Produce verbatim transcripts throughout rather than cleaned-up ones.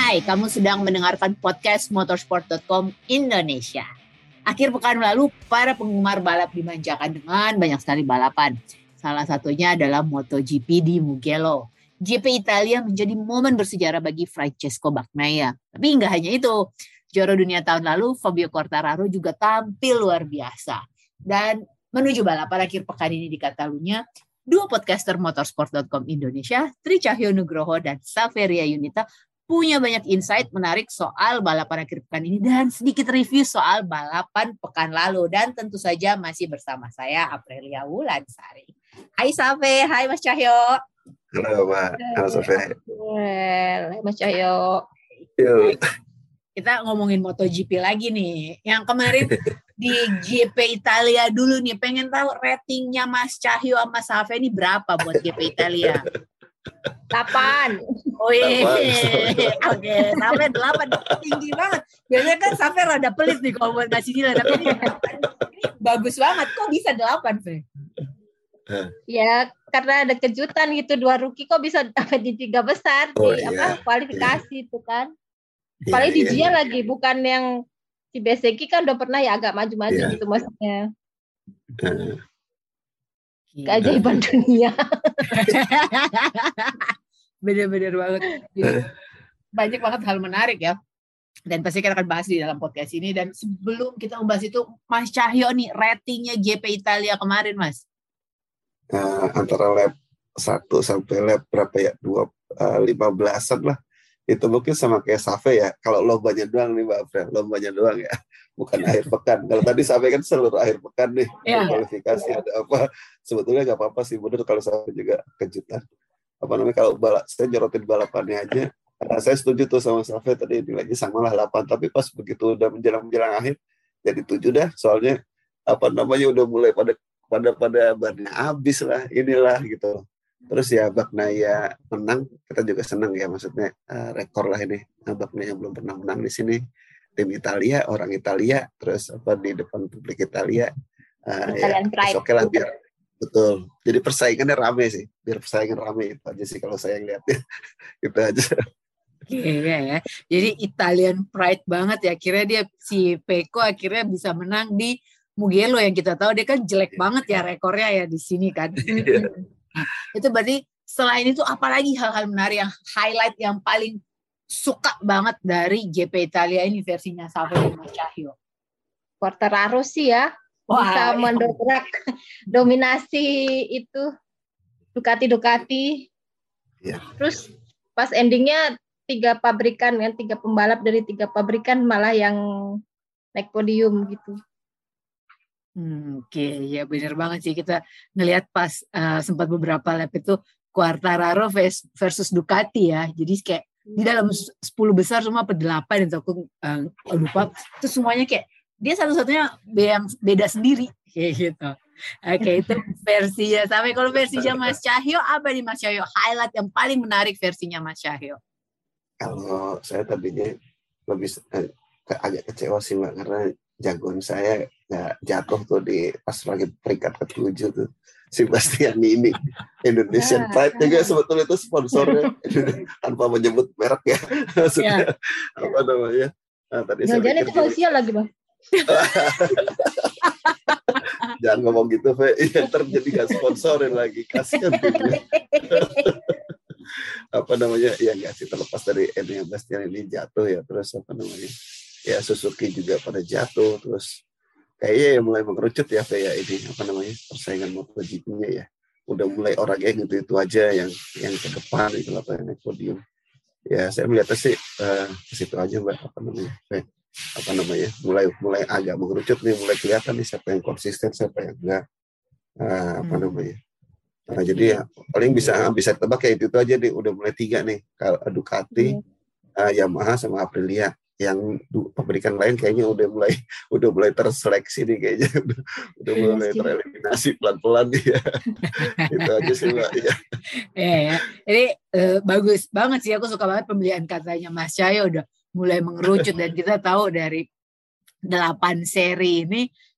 Hai, kamu sedang mendengarkan podcast motorsport dot com Indonesia. Akhir pekan lalu, para penggemar balap dimanjakan dengan banyak sekali balapan. Salah satunya adalah MotoGP di Mugello. G P Italia menjadi momen bersejarah bagi Francesco Bagnaia. Tapi nggak hanya itu, juara dunia tahun lalu Fabio Quartararo juga tampil luar biasa. Dan menuju balapan akhir pekan ini di Catalunya, dua podcaster motorsport dot com Indonesia, Tri Cahyo Nugroho dan Saveria Yunita, punya banyak insight menarik soal balapan akhir pekan ini dan sedikit review soal balapan pekan lalu. Dan tentu saja masih bersama saya, Aprilia Wulansari. Hai Save, hai Mas Cahyo. Halo Mbak, halo Save. Hai Mas Cahyo. Yuk. Kita ngomongin MotoGP lagi nih. Yang kemarin di G P Italia dulu nih. Pengen tahu ratingnya Mas Cahyo sama Save ini berapa buat G P Italia? delapan. Oh iya. Oke, Save delapan. Tinggi banget. Biasanya kan Save rada pelit nih kalau buat ngasih nilai. Tapi ini, ini bagus banget. Kok bisa delapan, Fe? Ya, karena ada kejutan gitu. Dua rookie kok bisa dapat di tiga besar. Oh, di iya. apa kualifikasi Iya. itu kan. Iya, Paling di iya, Gia iya. lagi. Bukan yang si Beseki kan udah pernah ya agak maju-maju Iya. gitu maksudnya. Nah, Keajaiban dunia. Bener-bener banget. Jadi, banyak banget hal menarik ya. Dan pasti kita akan bahas di dalam podcast ini. Dan sebelum kita membahas itu, Mas Cahyo nih, ratingnya G P Italia kemarin, Mas. nah, antara lap satu sampai lap berapa ya? dua, uh, lima belasan lah. Itu mungkin sama kayak Save ya. Kalau lombanya doang nih Mbak April, lombanya doang ya. Bukan akhir pekan. Kalau tadi Save kan seluruh akhir pekan nih. Iya. Kualifikasi ada apa. Sebetulnya nggak apa-apa sih. Bener kalau Save juga kejutan. Apa namanya, kalau balap, saya jorotin balapannya aja. Nah, saya setuju tuh sama Save tadi nilainya samalah delapan. Tapi pas begitu udah menjelang-menjelang akhir, jadi tujuh dah. Soalnya apa namanya udah mulai pada pada pada bannya habis lah, inilah gitu. Terus ya Bagnaia menang, kita juga senang ya, maksudnya uh, rekor lah ini. Nah, Bagnaia belum pernah menang di sini. Tim Italia, orang Italia, terus apa di depan publik Italia. Uh, ya, Italian pride. oke lah biar betul. Jadi persaingannya rame sih, biar persaingan rame itu aja sih kalau saya ngeliatnya. Itu aja. Iya ya. Jadi Italian pride banget ya. Akhirnya dia si Pecco akhirnya bisa menang di Mugello yang kita tahu dia kan jelek banget ya rekornya ya di sini kan. Nah, itu berarti selain itu apalagi hal-hal menarik yang highlight yang paling suka banget dari G P Italia ini versinya Save dan Mas Cahyo. Quartararo sih ya. Bisa Wah, mendobrak dominasi itu Ducati-Ducati. Ya. Terus pas endingnya tiga pabrikan kan, tiga pembalap dari tiga pabrikan malah yang naik podium gitu. Hmm, Oke, okay. Ya benar banget sih kita ngelihat pas uh, sempat beberapa lap itu Quartararo versus Ducati ya. Jadi kayak di dalam sepuluh besar semua apa delapan itu aku uh, lupa. Itu semuanya kayak dia satu-satunya yang beda sendiri kayak gitu. Oke, okay, itu versinya. Sampai kalau versinya Mas Cahyo apa nih Mas Cahyo? Highlight yang paling menarik versinya Mas Cahyo. Kalau saya tadinya lebih eh, agak kecewa sih Mbak, karena jagoan saya nggak jatuh tuh di pas lagi peringkat ketujuh tuh si Bastiani ini. Indonesian Pride juga sebetulnya itu sponsornya tanpa menyebut merek ya. Maksudnya yeah. Apa namanya? Nah, tadi jangan itu sosial lagi Bang. Jangan ngomong gitu, Fe. Ya, terjadi nggak sponsorin lagi, kasihan gitu. Apa namanya? Ya nggak sih, terlepas dari Enea Bastian ini jatuh ya, terus apa namanya? Ya Suzuki juga pada jatuh, terus kayaknya ya mulai mengerucut ya, Fe, ya ini apa namanya? Persaingan MotoGP-nya ya. Udah mulai orangnya gitu itu aja yang yang ke depan itu apa yang naik podium. Ya saya melihatnya sih uh, ke situ aja Mbak, apa namanya? Fe. apa namanya mulai mulai agak mengerucut nih, mulai kelihatan nih siapa yang konsisten siapa yang enggak uh, apa Hmm. namanya nah, jadi ya paling bisa bisa tebak kayak itu, itu aja nih, udah mulai tiga nih, kalau Ducati, uh, Yamaha sama Aprilia. Yang du- pabrikan lain kayaknya udah mulai udah mulai terseleksi nih kayaknya udah, udah mulai tereliminasi pelan-pelan nih ya. Itu aja sih Mbak ya. Iya ya. Jadi eh, bagus banget sih, aku suka banget pemilihan katanya Mas Cahyo udah mulai mengerucut dan kita tahu dari delapan seri ini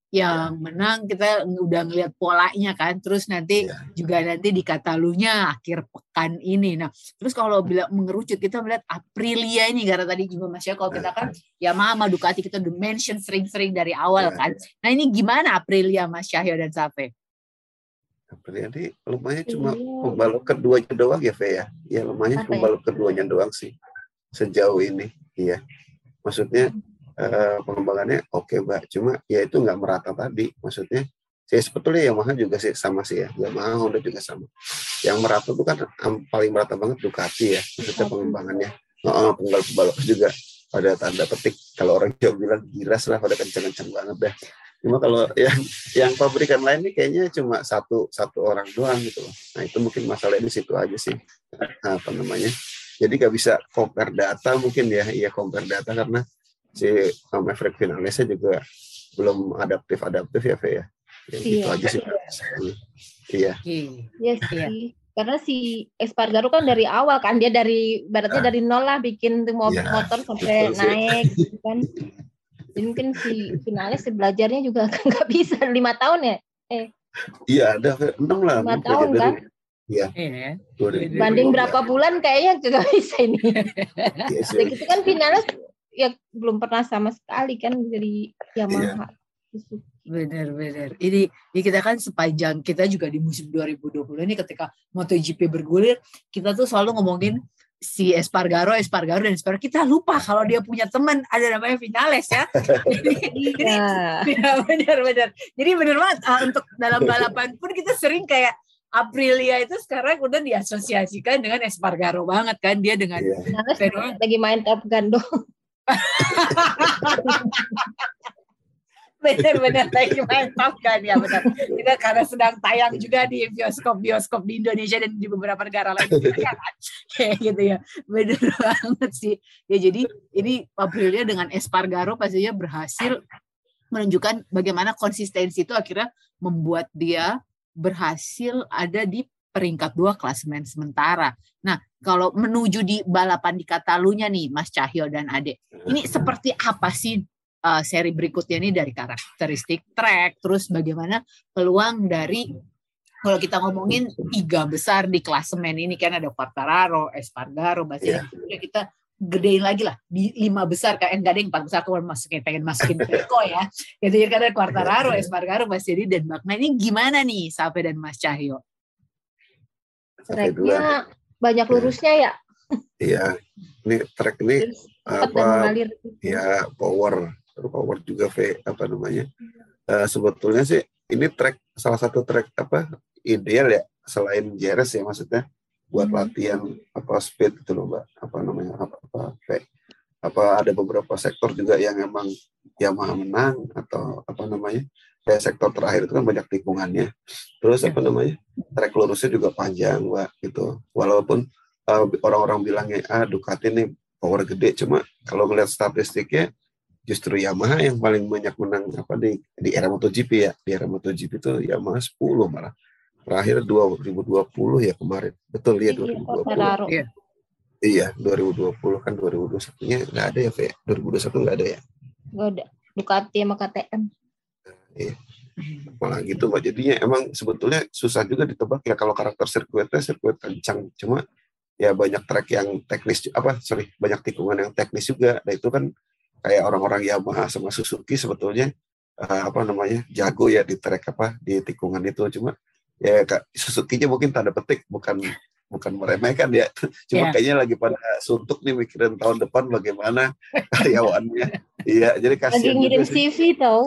yang menang kita udah ngelihat polanya kan, terus nanti ya. juga nanti di Katalunya akhir pekan ini. Nah, terus kalau bilang mengerucut kita melihat Aprilia ini, karena tadi juga Mas ya, kalau kita kan Yamaha sama Ducati kita udah mention sering-sering dari awal kan. Nah ini gimana Aprilia Mas Cahyo dan Safe? Aprilia ini lumayan cuma pembalap keduanya doang ya, Fe ya. Ya lumayan pembalap keduanya doang sih sejauh ini. Iya, maksudnya Uh, pengembangannya oke okay, Mbak, cuma ya itu nggak merata tadi, maksudnya saya sebetulnya Yamaha juga sih sama sih ya, Yamaha Honda juga sama, yang merata itu kan um, paling merata banget Ducati ya, maksudnya pengembangannya, uh, pembalap-pembalap juga pada tanda petik kalau orang Jawa bilang giras lah, pada kencang-kencang banget deh. Cuma kalau yang yang pabrikan lain ini kayaknya cuma satu satu orang doang gitu loh. Nah itu mungkin masalah di situ aja sih, apa namanya, jadi nggak bisa compare data mungkin ya, iya compare data karena si Maverick Vinalesnya juga belum adaptif-adaptif ya, Fe ya. Ya gitu iya. aja sih. Iya. Iya sih. Karena si Espargaro kan dari awal kan, dia dari baratnya dari nol lah bikin tuh mobil ya, motor sampai naik gitu kan. Jadi mungkin si Vinales belajarnya juga nggak bisa lima tahun ya. Eh. Iya, ada enam lah. lima tahun kan. Iya. Banding berapa bulan kayaknya nggak bisa ini. Iya sih. Begitu kan Vinales ya belum pernah sama sekali kan dari Yamaha. Iya. Benar-benar. Ini, ini kita kan sepanjang kita juga di musim dua ribu dua puluh ini ketika MotoGP bergulir, kita tuh selalu ngomongin si Espargaro, Espargaro dan Espargaro. Kita lupa kalau dia punya teman ada namanya Vinales ya. Jadi, jadi ya, benar-benar. Jadi benar banget uh, untuk dalam balapan pun kita sering kayak Aprilia itu sekarang udah diasosiasikan dengan Espargaro banget kan, dia dengan yeah. lagi main Top Gun dong. Benar-benar lagi main Top Gun ya, benar. Kita karena sedang tayang juga di bioskop-bioskop di Indonesia dan di beberapa negara lain juga kan. Kayak gitu ya. Benar banget sih. Ya jadi ini Aprilia dengan Espargaro pastinya berhasil menunjukkan bagaimana konsistensi itu akhirnya membuat dia berhasil ada di peringkat dua klasemen sementara. Nah, kalau menuju di balapan di Katalunya nih, Mas Cahyo dan Ade, ini seperti apa sih uh, seri berikutnya ini dari karakteristik track, terus bagaimana peluang dari, kalau kita ngomongin tiga besar di klasemen ini kan ada Quartararo, Espargaro, Bastianini, yeah. kita gedein lagi lah di lima besar, kan enggak ada yang empat besar, aku masukin pengen masukin Peko ya, gitu ya, karena Quartararo, Espargaro, Bastianini dan Bagna. Ini gimana nih Safe dan Mas Cahyo? Tracknya banyak lurusnya ya. Iya, ini track ini apa? Ya power, power juga V apa namanya? Uh, sebetulnya sih ini track salah satu track apa ideal ya selain J R S ya, maksudnya buat latihan apa speed itu loh Mbak, apa namanya apa apa V. Apa ada beberapa sektor juga yang emang Yamaha menang atau apa namanya? Kayak sektor terakhir itu kan banyak tikungannya. Terus apa namanya? Trek lurusnya juga panjang, Mbak, gitu. Walaupun uh, orang-orang bilangnya ah Ducati nih power gede, cuma kalau melihat statistiknya justru Yamaha yang paling banyak menang apa di di era MotoGP ya. Di era MotoGP itu Yamaha sepuluh malah. Terakhir dua ribu dua puluh ya kemarin. Betul ya dua ribu dua puluh. Iya. Iya, dua ribu dua puluh kan dua ribu dua puluh satu-nya enggak ada ya, Fe. dua ribu dua puluh satu enggak ada ya? Enggak ada. Ducati sama K T M. Iya. Apalagi itu Mbak, jadinya emang sebetulnya susah juga ditebak ya kalau karakter sirkuitnya sirkuit kencang, cuma ya banyak track yang teknis apa sorry banyak tikungan yang teknis juga. Nah itu kan kayak orang-orang Yamaha sama Suzuki sebetulnya uh, apa namanya jago ya di track apa di tikungan itu, cuma ya Suzuki-nya mungkin tanda petik bukan bukan meremehkan ya, cuma yeah. kayaknya lagi pada suntuk nih mikirin tahun depan bagaimana karyawannya. Iya, jadi kasihan lagi ngirim C V tau.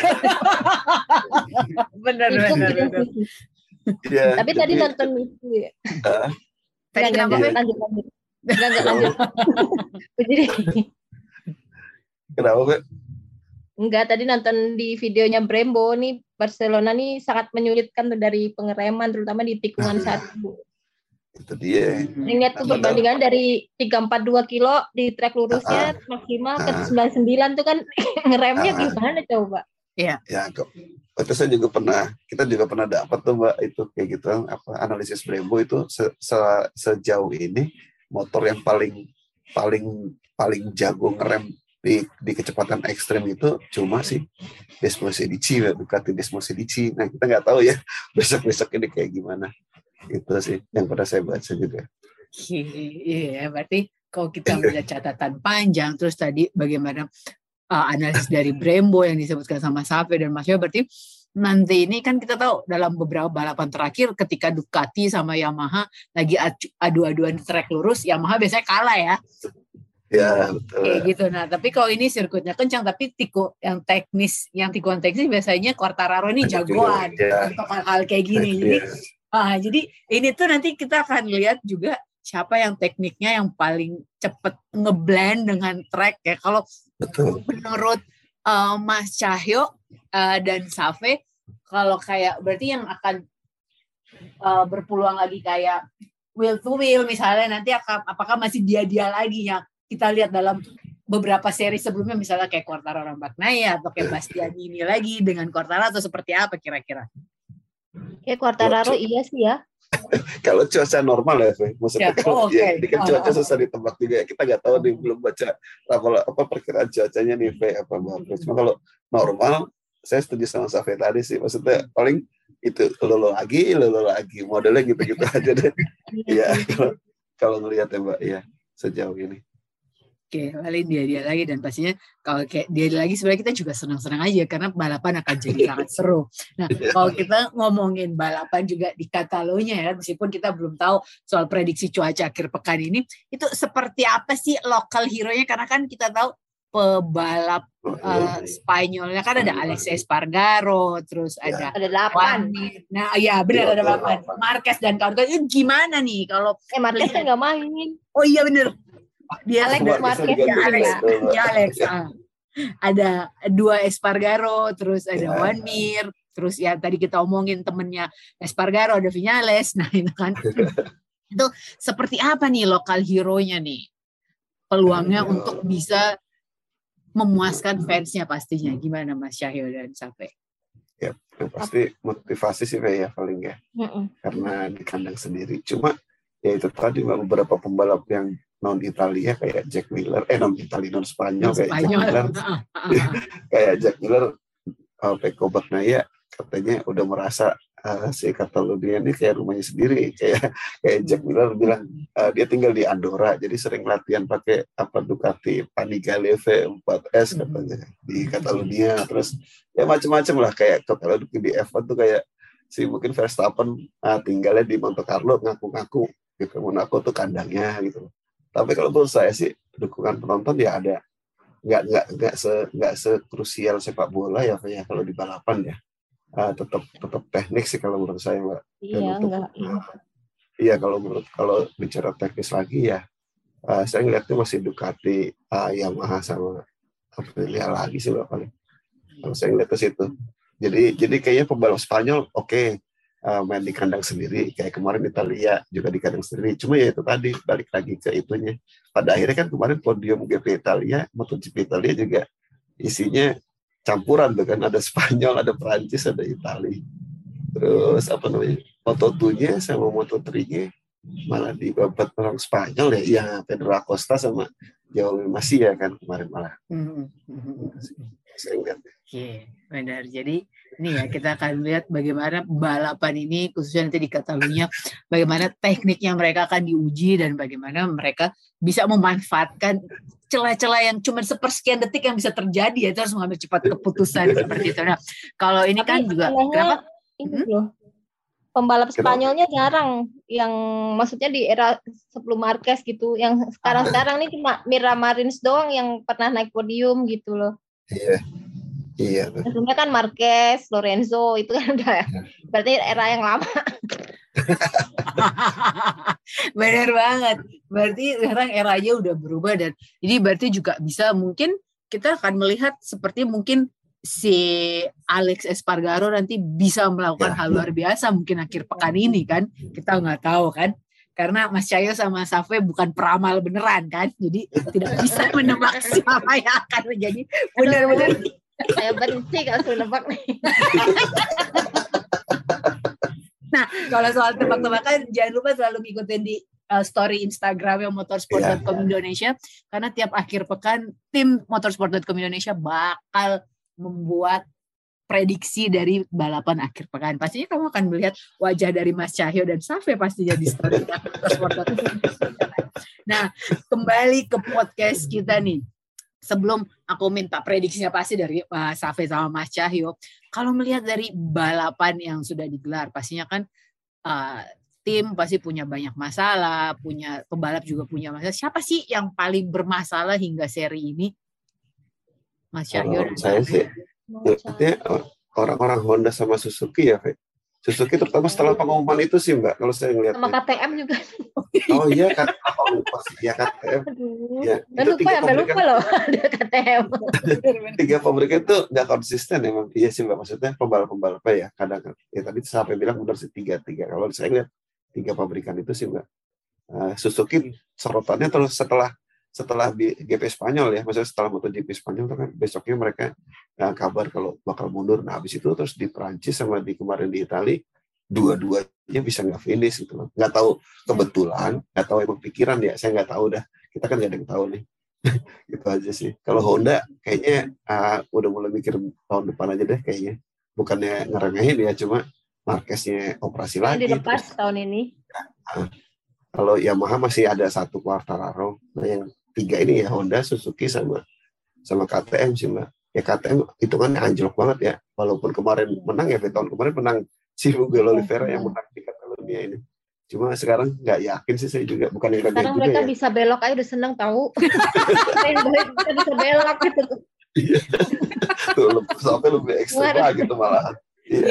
benar benar. benar. Ya, tapi jadi, tadi nonton itu ya. Uh, tadi kenapa lanjut lanjut lanjut. Enggak enggak lanjut. Jadi kenapa, Mbak? Enggak, tadi nonton di videonya Brembo nih, Barcelona nih sangat menyulitkan tuh dari pengereman terutama di tikungan satu. Itu dia. Ingat tuh perbandingan dari tiga empat dua kilo di trek lurusnya uh, maksimal uh, ke sembilan sembilan tuh kan ngeremnya uh, gimana coba? Iya. Ya, kok. Itu saya juga pernah, kita juga pernah dapat tuh Mbak itu kayak gitu apa analisis Brembo itu se, se, sejauh ini motor yang paling paling paling jago ngerem di di kecepatan ekstrem itu cuma si Desmosedici, Ducati Desmosedici. Nah kita nggak tahu ya besok-besok ini kayak gimana. Itu sih yang pernah saya baca juga. Iya, berarti kalau kita melihat catatan panjang, terus tadi bagaimana uh, analisis dari Brembo yang disebutkan sama Safe dan Mas Yo, berarti nanti ini kan kita tahu dalam beberapa balapan terakhir ketika Ducati sama Yamaha lagi adu-aduan trek lurus, Yamaha biasanya kalah ya. Ya, betul. Kayak gitu. Nah, tapi kalau ini sirkuitnya kencang, tapi tiku yang teknis, yang tikungan teknis biasanya Quartararo ini jagoan ya, untuk hal-hal kayak gini. Ya. Jadi, ah, jadi ini tuh nanti kita akan lihat juga siapa yang tekniknya yang paling cepet ngeblend dengan track ya. Kalau betul. Menurut uh, Mas Cahyo uh, dan Safe, kalau kayak berarti yang akan uh, berpeluang lagi kayak wheel to wheel misalnya nanti akan apakah masih dia-dia lagi yang kita lihat dalam beberapa seri sebelumnya misalnya kayak Quartararo Bagnaia atau kayak Bastianini lagi dengan Quartararo atau seperti apa kira-kira? Kayak Quartararo iya sih ya. Kalau cuaca normal ya, Fe. Maksudnya ya, kalau oh, okay. ya, ini kan cuaca oh, susah ditebak juga ya. Kita nggak tahu nih, belum baca apa, apa perkiraan cuacanya nih, Fe, apa apa. Cuma kalau normal, saya setuju sama Safe tadi sih. Maksudnya paling itu lolo lagi, lolo lagi, modelnya gitu-gitu aja deh. Iya, kalau kalau ngelihat ya Mbak, ya sejauh ini. Oke, paling dia-dia lagi dan pastinya kalau kayak dia lagi sebenarnya kita juga senang-senang aja karena balapan akan jadi sangat seru. Nah, kalau kita ngomongin balapan juga di Catalonia ya, meskipun kita belum tahu soal prediksi cuaca akhir pekan ini, itu seperti apa sih lokal hero-nya? Karena kan kita tahu pebalap uh, Spanyolnya kan ada Alex Espargaro, terus ada ada delapan. Nah, ya benar ada delapan. Marquez dan kawan-kawan itu gimana nih kalau eh Marquez kan nggak main? Oh iya benar. Dia Alex Marquez ya Alex, ya Alex. Ah. Ada dua Espargaro, terus ada ya. Juan Mir, terus ya tadi kita omongin temennya Espargaro ada Viñales. Nah itu kan itu seperti apa nih lokal hero-nya nih peluangnya ya. Untuk bisa memuaskan fansnya pastinya. Gimana Mas Cahyo dan Safe? Ya, yang pasti motivasi sih ya paling ya, mm-mm. karena di kandang sendiri. Cuma ya itu tadi beberapa pembalap yang non Italia kayak Jack Miller, eh non Italia non Spanyol kayak Jack Miller, kayak Jack Miller, uh, Pecco Bagnaia katanya udah merasa uh, si Catalonia ini kayak rumahnya sendiri, kayak kayak Jack Miller bilang uh, dia tinggal di Andorra, jadi sering latihan pakai apa Ducati Panigale V empat S katanya di Catalonia, terus ya macam-macam lah kayak kalau di F satu tuh kayak si mungkin Verstappen uh, tinggalnya di Monte Carlo ngaku-ngaku gitu, Monaco tuh kandangnya gitu. Tapi kalau menurut saya sih dukungan penonton ya ada, nggak nggak nggak se nggak sekrusial sepak bola ya ya kalau di balapan ya, uh, tetap tetap teknik sih kalau menurut saya Mbak. Iya untuk, enggak. Uh, iya kalau menurut kalau bicara teknis lagi ya, uh, saya ngeliatnya masih Ducati, uh, Yamaha sama Aprilia lagi sih Mbak paling. Kalau saya ngeliat ke situ. Jadi jadi kayaknya pembalap Spanyol oke. Okay. Uh, main di kandang sendiri kayak kemarin Italia juga di kandang sendiri, cuma ya itu tadi balik lagi ke itunya pada akhirnya kan kemarin podium G P Italia, MotoGP Italia juga isinya campuran tuh kan, ada Spanyol, ada Prancis, ada Italia, terus apa namanya Moto dua-nya sama Moto tiga-nya malah dibabat orang Spanyol ya, ya Pedro Acosta sama Jaume Masia kan kemarin malah. Mm-hmm. Saya lihat. Oke, benar. Jadi ini ya kita akan lihat bagaimana balapan ini khususnya nanti di Catalunya, bagaimana tekniknya mereka akan diuji dan bagaimana mereka bisa memanfaatkan celah-celah yang cuma sepersekian detik yang bisa terjadi ya, itu harus mengambil cepat keputusan seperti itu. Nah, kalau ini tapi kan juga kenapa? Ini loh. Pembalap Spanyolnya jarang yang maksudnya di era sebelum Marquez gitu, yang sekarang-sekarang nih cuma Mira Marins doang yang pernah naik podium gitu loh. Iya. Iya. Sebelumnya kan Marquez, Lorenzo itu kan udah berarti era yang lama. Benar banget. Berarti sekarang eranya udah berubah dan jadi berarti juga bisa mungkin kita akan melihat seperti mungkin si Alex Espargaro nanti bisa melakukan ya, hal luar biasa mungkin akhir pekan ini kan. Kita nggak tahu kan. Karena Mas Cahyo sama Safe bukan peramal beneran kan. Jadi tidak bisa menebak siapa yang akan menjadi benar-benar. Saya benci kalau suruh nebak nih. Nah, kalau soal tebak-tebakan jangan lupa selalu ngikutin di uh, story Instagram yang motorsport dot com yeah, Indonesia, karena tiap akhir pekan tim motorsport dot com Indonesia bakal membuat prediksi dari balapan akhir pekan. Pastinya kamu akan melihat wajah dari Mas Cahyo dan Safe pastinya di story motorsport dot com. Nah, kembali ke podcast kita nih. Sebelum aku minta prediksinya pasti dari uh, Safe sama Mas Cahyo, kalau melihat dari balapan yang sudah digelar, pastinya kan uh, tim pasti punya banyak masalah, punya pembalap juga punya masalah. Siapa sih yang paling bermasalah hingga seri ini? Mas Cahyo. Oh, saya sih lihatnya orang-orang Honda sama Suzuki ya, Fe. Suzuki terutama setelah pengumuman itu sih Mbak, kalau saya ngelihat. Sama K T M juga. Oh iya, kan apa lupa sih ya K T M. Ya, itu lupa ya, lupa loh ada K T M. Tiga pabrikan itu nggak konsisten emang. Iya sih Mbak, maksudnya pembalap-pembalapnya ya kadang ya tadi sampai bilang benar sih tiga tiga. Kalau saya lihat tiga pabrikan itu sih Mbak. Uh, Suzuki sorotannya terus setelah setelah G P Spanyol ya, maksudnya setelah MotoGP Spanyol itu kan besoknya mereka uh, kabar kalau bakal mundur. Nah habis itu terus di Prancis sama di kemarin di Itali dua-duanya bisa nggak finish gitu loh. Nggak tahu kebetulan, nggak tahu emang pikiran ya, saya nggak tahu dah. Kita kan nggak ada yang tahu nih. Gitu aja sih. Kalau Honda kayaknya uh, udah mulai mikir tahun depan aja deh kayaknya. Bukannya ngerengahin ya, cuma Marquez-nya operasi lagi. Dilepas terus, tahun ini. Nah, kalau Yamaha masih ada satu Quartararo. Nah yang tiga ini ya Honda, Suzuki sama sama K T M sih Mbak. Ya K T M hitungannya anjlok banget ya. Walaupun kemarin menang ya, tahun kemarin menang si Miguel Oliveira yang menang di Catalonia ini. Cuma sekarang nggak yakin sih saya juga. Bukan yang sekarang juga mereka ya. Bisa belok aja udah seneng tahu. Kita bisa belok gitu. Iya. Tuh, sampai lebih ekstra gitu malahan. Iya.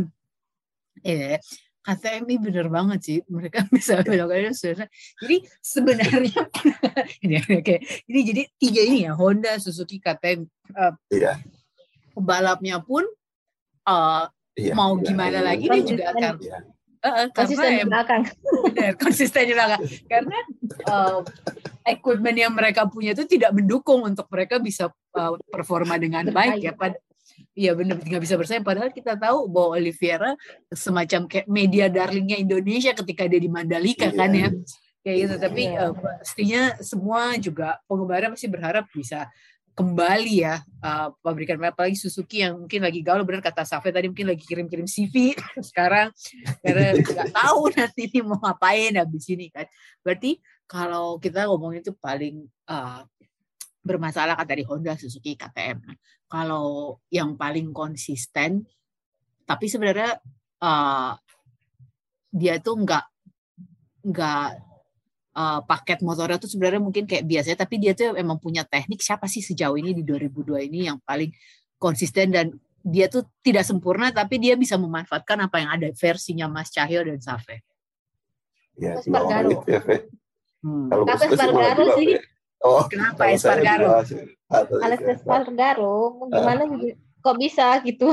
Iya. K T M ini bener banget sih, mereka bisa belok aja sebenarnya. Jadi sebenarnya ini oke. Ini jadi tiga ini ya, Honda, Suzuki, K T M. Uh, iya. Pembalapnya pun uh, iya, mau iya, gimana iya, lagi iya, dia juga akan iya. uh, konsisten di belakang. Benar, konsisten di belakang. Karena uh, equipment yang mereka punya itu tidak mendukung untuk mereka bisa uh, performa dengan baik ya. Pada Iya benar, nggak bisa bersaing. Padahal kita tahu bahwa Oliveira semacam kayak media darlingnya Indonesia ketika dia di Mandalika yeah. kan ya, kayak gitu. Tapi yeah. uh, pastinya semua juga penggemarnya pasti berharap bisa kembali ya uh, pabrikan, apalagi Suzuki yang mungkin lagi galau, benar kata Safe tadi, mungkin lagi kirim-kirim C V sekarang karena nggak tahu nanti ini mau ngapain habis ini kan. Berarti kalau kita ngomongin itu paling uh, bermasalah kan dari Honda, Suzuki, K T M. Kalau yang paling konsisten, tapi sebenarnya uh, dia tuh nggak nggak uh, paket motornya tuh sebenarnya mungkin kayak biasanya, tapi dia tuh emang punya teknik. Siapa sih sejauh ini di dua ribu dua ini yang paling konsisten dan dia tuh tidak sempurna, tapi dia bisa memanfaatkan apa yang ada versinya Mas Cahyo dan Safe? Ya, Espargaro. Ya, hmm. Kalau Espargaro sih. Oh, kenapa Espargaro? Alex Espargaro, gimana uh. kok bisa gitu?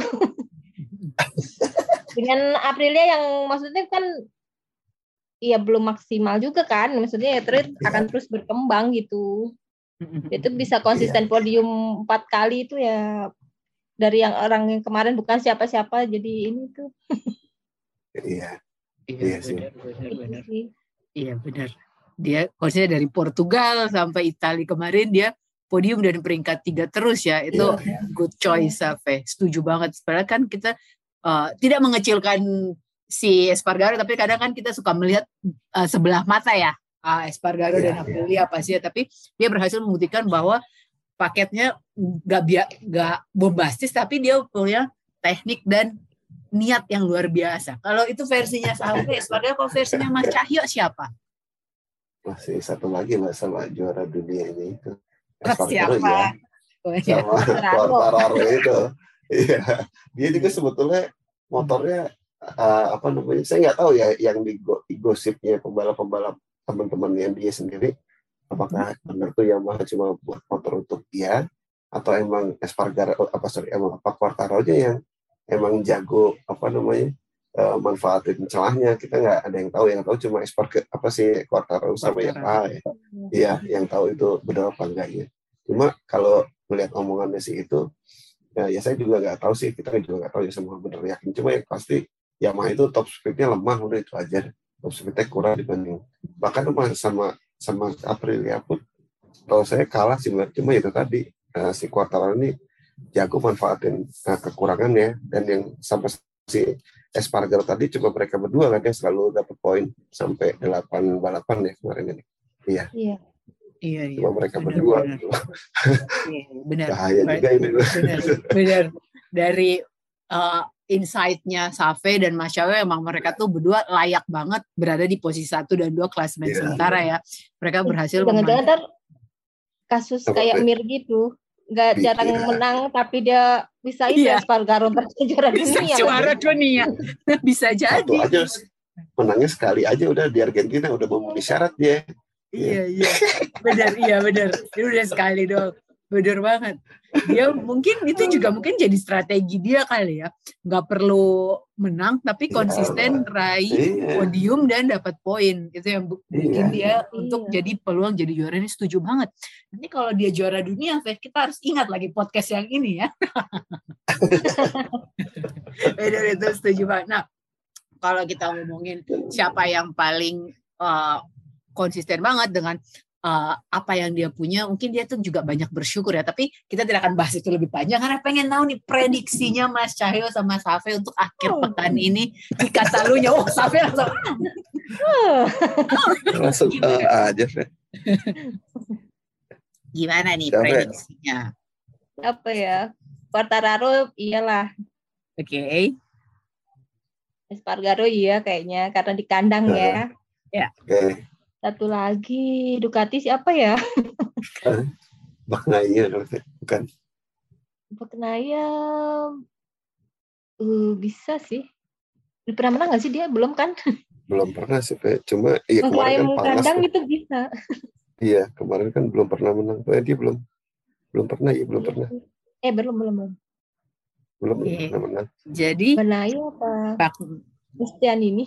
Dengan Aprilia yang maksudnya kan, ya belum maksimal juga kan, maksudnya ya terus yeah. akan terus berkembang gitu. Itu bisa konsisten yeah. podium empat kali itu ya dari yang orang yang kemarin bukan siapa-siapa jadi ini tuh. Iya, iya sih. Benar-benar. Iya benar. Dia konsisten dari Portugal sampai Italia kemarin dia podium dan peringkat tiga terus ya, itu yeah. good choice Safe. Setuju banget. Padahal kan kita uh, tidak mengecilkan si Espargaro, tapi kadang kan kita suka melihat uh, sebelah mata ya uh, Espargaro yeah, dan Aprilia yeah. pasti ya, tapi dia berhasil membuktikan bahwa paketnya nggak nggak bombastis, tapi dia punya teknik dan niat yang luar biasa. Kalau itu versinya Safe, Espargaro. Kalau versinya Mas Cahyo siapa? Masih satu lagi Mbak sama juara dunia ini itu. Oh, siapa? Ya. Oh, iya. Sama Quartararo itu. Iya. Dia juga sebetulnya motornya uh, apa namanya? Saya nggak tahu ya yang di gosipnya pembalap-pembalap teman-teman yang dia sendiri. Apakah benar tuh Yamaha cuma buat motor untuk dia atau emang Espargaro apa sorry emang apa Quartararo aja yang emang jago apa namanya? Uh, manfaatin celahnya, kita nggak ada yang tahu. Yang tahu cuma Espargaro apa sih Quartararo sama Yamaha ya. Iya, yang tahu itu benar apa enggaknya. Cuma kalau melihat omongannya sih itu, ya, ya saya juga nggak tahu sih, kita juga nggak tahu ya semua benar yakin. Cuma yang pasti Yamaha itu top speednya lemah, udah itu aja. Top speednya kurang dibanding bahkan sama sama Aprilia pun kalau saya kalah sih, cuma itu tadi uh, si Quartararo ini jago manfaatin uh, kekurangannya, dan yang sampai si Espargaro tadi cuma mereka berdua kan yang selalu dapat poin sampai delapan balapan ya kemarin ini. Iya. Iya. Iya, iya. Cuma mereka benar, berdua. Benar. Iya, benar. Bahaya juga ini. Benar, benar. Dari uh, insight-nya Save dan Mas Syawe, emang mereka tuh berdua layak banget berada di posisi satu dan dua klasemen yeah. sementara ya. Mereka berhasil jangan-jangan ntar kasus apa kayak Mir gitu, nggak yeah. jarang menang tapi dia bisa itu yeah. Espargaro juara bisa dunia. Juara dunia. Bisa jadi. Satu aja menangnya sekali aja udah di Argentina udah memenuhi syarat dia. Iya iya. Benar iya benar. Itu udah sekali doang. Bener banget. Dia mungkin itu juga mungkin jadi strategi dia kali ya. Nggak perlu menang tapi konsisten raih iya. podium dan dapat poin. Itu yang bikin iya. dia iya. untuk jadi peluang jadi juara ini. Setuju banget. Nanti kalau dia juara dunia, kita harus ingat lagi podcast yang ini ya. Bener itu setuju banget. Nah, kalau kita ngomongin siapa yang paling uh, konsisten banget dengan Uh, apa yang dia punya, mungkin dia tuh juga banyak bersyukur ya, tapi kita tidak akan bahas itu lebih panjang karena pengen tahu nih prediksinya Mas Cahyo sama Save untuk akhir oh. pekan ini. Jika talunya, oh Save langsung oh. langsung uh, aja Fe. Gimana nih Siapa prediksinya? Apa ya? Quartararo iyalah. Oke. Okay. Espargaro iya kayaknya karena di kandang uh, ya. Ya. Oke. Okay. Satu lagi Ducati siapa ya? Bagnaia bukan? Bagnaia uh, bisa sih. Udah pernah menang nggak sih dia? Belum kan? Belum pernah sih, Pe. Cuma iya kemarin kan panas. Kandang itu bisa. Iya kemarin kan belum pernah menang. Pe. Dia belum belum pernah ya belum pernah. Eh belum belum belum. Belum okay. pernah menang. Jadi Bagnaia apa? Bastianini.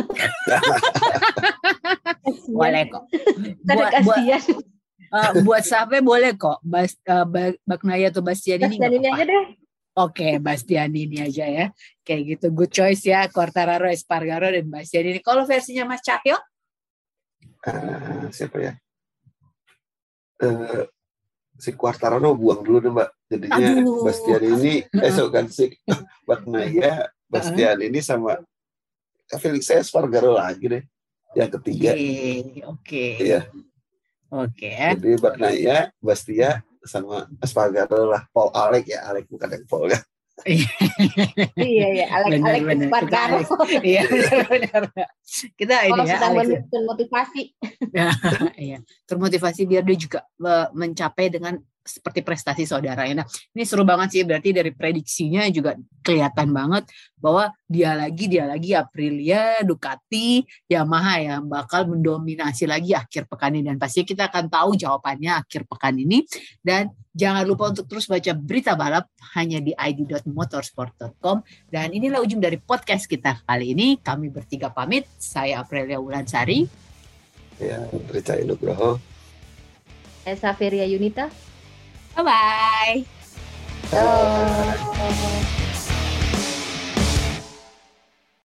Boleh kok. Buat buat, uh, buat Save boleh kok. Bas, uh, Bagnaia atau Bastianini. Bastianini aja deh. Oke, Bastianini aja ya. Kayak gitu, good choice ya. Quartararo, Espargaro dan Bastianini. Kalau versinya Mas Cahyo? Uh, siapa ya? Uh, si Quartararo buang dulu deh Mbak. Jadinya Aduh. Bastianini esok kan si Bagnaia, Bastianini sama Felix Espargaro lagi deh. Yang ketiga. Oke, okay, oke. Okay. Iya. Oke. Okay. Jadi Bagnaia, Bastia sama Espargaro lah. Paul Alec ya, Alec bukan yang Paul ya. Iya iya, Alec Alec Espargaro. Iya benar. Kita ini oh, ya. Alex termotivasi. Iya, termotivasi biar dia juga mencapai dengan seperti prestasi saudaranya. Nah, ini seru banget sih, berarti dari prediksinya juga kelihatan banget bahwa dia lagi, dia lagi Aprilia, Ducati, Yamaha yang bakal mendominasi lagi akhir pekan ini. Dan pasti kita akan tahu jawabannya akhir pekan ini. Dan jangan lupa untuk terus baca berita balap hanya di i d dot motorsport dot com. Dan inilah ujung dari podcast kita kali ini. Kami bertiga pamit. Saya Aprilia Wulansari. Ya, Rica Nugroho. Saya Saveria Yunita. Bye-bye. Bye.